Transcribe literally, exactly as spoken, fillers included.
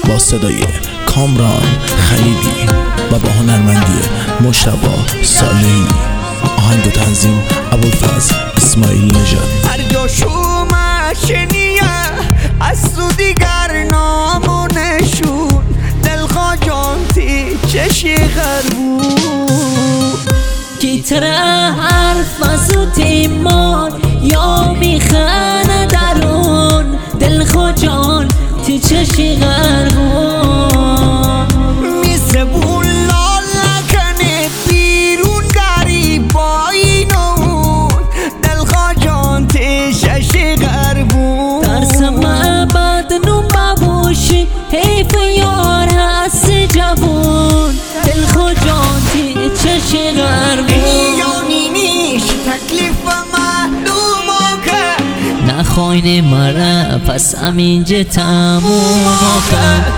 با صدای کامران خلیلی و با هنرمندی مجتبی صالحی. آهنگ و تنظیم ابوالفضل اسماعیل نژاد. هر جا شما شنیه از تو دیگر نامونشون، دلخوا جان تی چشی غربون کی تره حرف از او تیمان یا میخانه درون، دلخوا جان تی چشی غربون میسبون لالا کنه بیرون گریبایی نون، دلخوا جان تی چشی غربون ترسم بعد نو مبوشی حیف یار هست جوون، دلخوا جان تی چشی غربون یانی نیش تکلیف معلومو که نخواین مرا پس همینجا تموم کن.